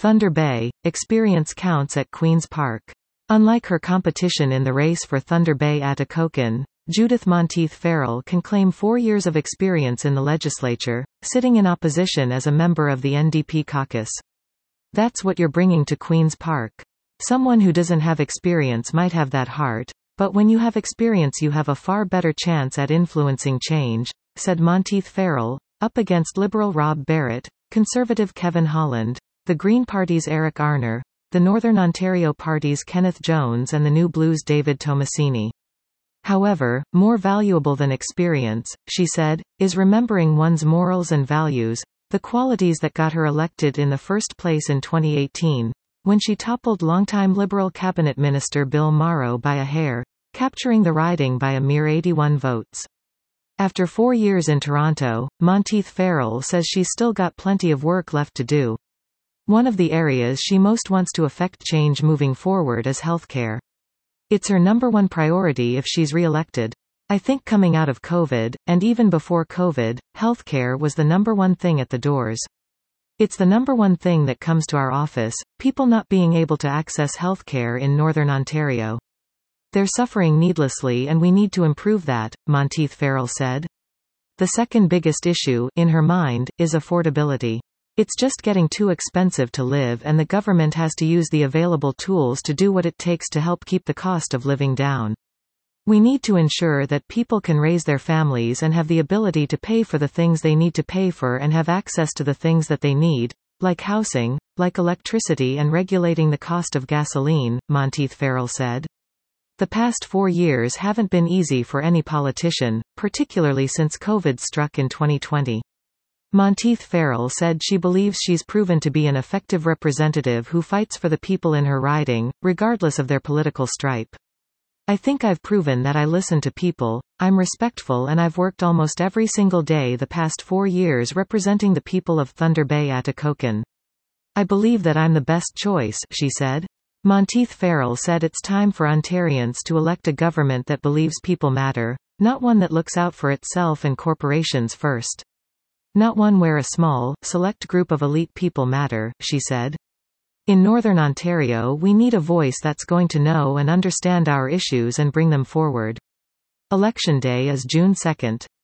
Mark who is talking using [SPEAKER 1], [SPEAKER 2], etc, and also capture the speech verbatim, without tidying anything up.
[SPEAKER 1] Thunder Bay, experience counts at Queen's Park. Unlike her competition in the race for Thunder Bay Atikokan, Judith Monteith Farrell can claim four years of experience in the legislature, sitting in opposition as a member of the N D P caucus. That's what you're bringing to Queen's Park. Someone who doesn't have experience might have that heart, but when you have experience you have a far better chance at influencing change, said Monteith Farrell, up against Liberal Rob Barrett, Conservative Kevin Holland, the Green Party's Eric Arner, the Northern Ontario Party's Kenneth Jones and the New Blues' David Tomasini. However, more valuable than experience, she said, is remembering one's morals and values, the qualities that got her elected in the first place in twenty eighteen, when she toppled longtime Liberal Cabinet Minister Bill Morrow by a hair, capturing the riding by a mere eighty-one votes. After four years in Toronto, Monteith Farrell says she's still got plenty of work left to do. One of the areas she most wants to affect change moving forward is healthcare. It's her number one priority if she's re-elected. I think coming out of COVID, and even before COVID, healthcare was the number one thing at the doors. It's the number one thing that comes to our office, people not being able to access healthcare in Northern Ontario. They're suffering needlessly and we need to improve that, Monteith Farrell said. The second biggest issue, in her mind, is affordability. It's just getting too expensive to live and the government has to use the available tools to do what it takes to help keep the cost of living down. We need to ensure that people can raise their families and have the ability to pay for the things they need to pay for and have access to the things that they need, like housing, like electricity and regulating the cost of gasoline, Monteith Farrell said. The past four years haven't been easy for any politician, particularly since COVID struck in twenty twenty. Monteith Farrell said she believes she's proven to be an effective representative who fights for the people in her riding, regardless of their political stripe. I think I've proven that I listen to people, I'm respectful and I've worked almost every single day the past four years representing the people of Thunder Bay Atikokan. I believe that I'm the best choice, she said. Monteith Farrell said it's time for Ontarians to elect a government that believes people matter, not one that looks out for itself and corporations first. Not one where a small, select group of elite people matter, she said. In Northern Ontario we need a voice that's going to know and understand our issues and bring them forward. Election day is June second.